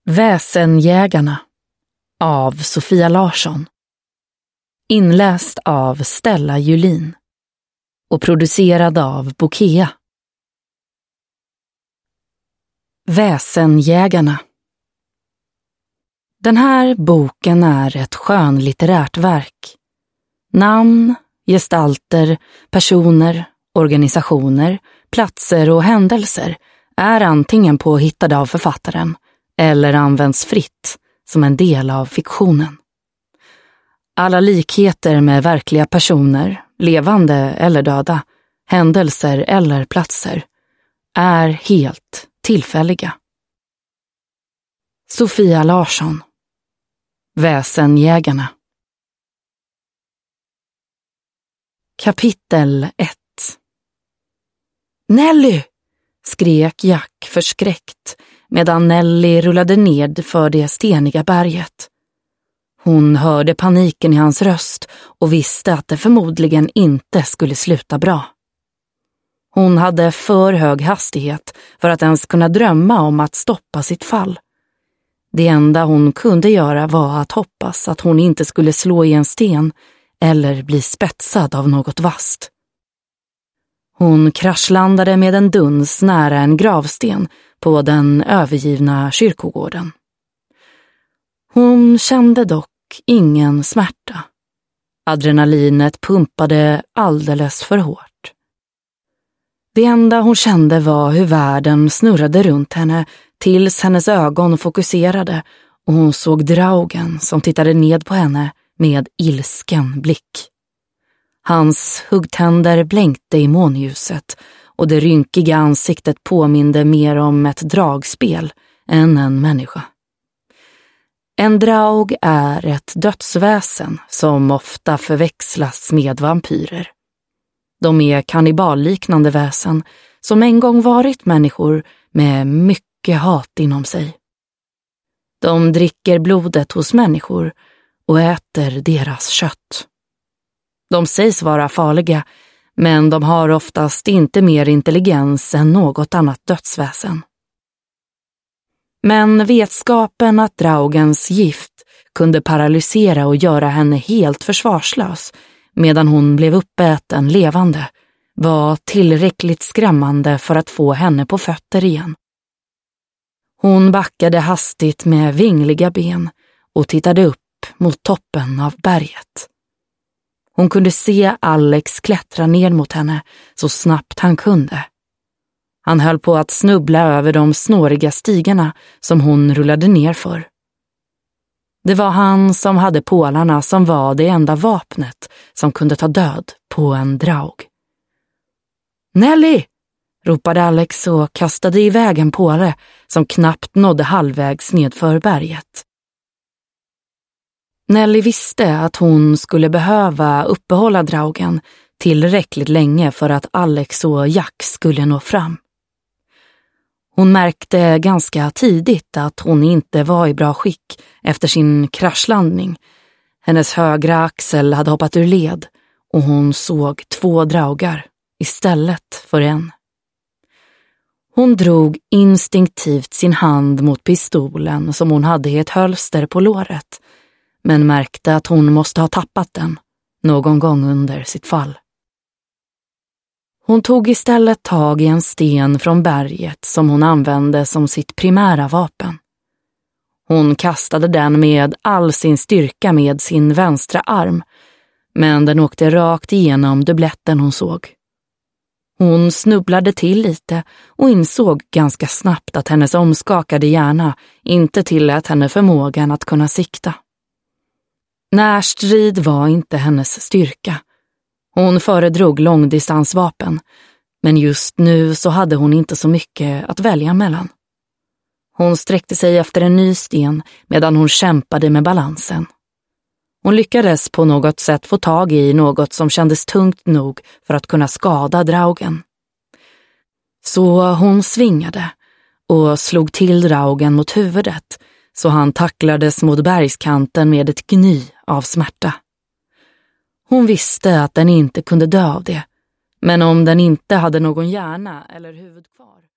Väsenjägarna av Sofia Larsson. Inläst av Stella Julin och producerad av Bokea. Väsenjägarna. Den här boken är ett skönlitterärt verk. Namn, gestalter, personer, organisationer, platser och händelser är antingen påhittade av författaren eller används fritt som en del av fiktionen. Alla likheter med verkliga personer, levande eller döda, händelser eller platser, är helt tillfälliga. Sofia Larsson. Väsenjägarna. Kapitel 1. Nelly! Skrek Jack förskräckt medan Nelly rullade ned för det steniga berget. Hon hörde paniken i hans röst och visste att det förmodligen inte skulle sluta bra. Hon hade för hög hastighet för att ens kunna drömma om att stoppa sitt fall. Det enda hon kunde göra var att hoppas att hon inte skulle slå i en sten eller bli spetsad av något vasst. Hon kraschlandade med en duns nära en gravsten på den övergivna kyrkogården. Hon kände dock ingen smärta. Adrenalinet pumpade alldeles för hårt. Det enda hon kände var hur världen snurrade runt henne tills hennes ögon fokuserade och hon såg Draugen som tittade ned på henne med ilsken blick. Hans huggtänder blänkte i månljuset och det rynkiga ansiktet påminde mer om ett dragspel än en människa. En draug är ett dödsväsen som ofta förväxlas med vampyrer. De är kanniballiknande väsen som en gång varit människor med mycket hat inom sig. De dricker blodet hos människor och äter deras kött. De sägs vara farliga, men de har oftast inte mer intelligens än något annat dödsväsen. Men vetskapen att draugens gift kunde paralysera och göra henne helt försvarslös medan hon blev uppäten levande var tillräckligt skrämmande för att få henne på fötter igen. Hon backade hastigt med vingliga ben och tittade upp mot toppen av berget. Hon kunde se Alex klättra ner mot henne så snabbt han kunde. Han höll på att snubbla över de snåriga stigarna som hon rullade ner för. Det var han som hade pålarna som var det enda vapnet som kunde ta död på en draug. Nelly! Ropade Alex och kastade iväg en påle som knappt nådde halvvägs nedför berget. Nelly visste att hon skulle behöva uppehålla draugen tillräckligt länge för att Alex och Jack skulle nå fram. Hon märkte ganska tidigt att hon inte var i bra skick efter sin kraschlandning. Hennes högra axel hade hoppat ur led och hon såg 2 draugar istället för en. Hon drog instinktivt sin hand mot pistolen som hon hade i ett hölster på låret, men märkte att hon måste ha tappat den någon gång under sitt fall. Hon tog istället tag i en sten från berget som hon använde som sitt primära vapen. Hon kastade den med all sin styrka med sin vänstra arm, men den åkte rakt igenom dubbletten hon såg. Hon snubblade till lite och insåg ganska snabbt att hennes omskakade hjärna inte tillät henne förmågan att kunna sikta. Närstrid var inte hennes styrka. Hon föredrog långdistansvapen, men just nu så hade hon inte så mycket att välja mellan. Hon sträckte sig efter en ny sten medan hon kämpade med balansen. Hon lyckades på något sätt få tag i något som kändes tungt nog för att kunna skada draugen. Så hon svingade och slog till draugen mot huvudet så han tacklades mot bergskanten med ett gny av smärta. Hon visste att den inte kunde dö av det, men om den inte hade någon hjärna eller huvud kvar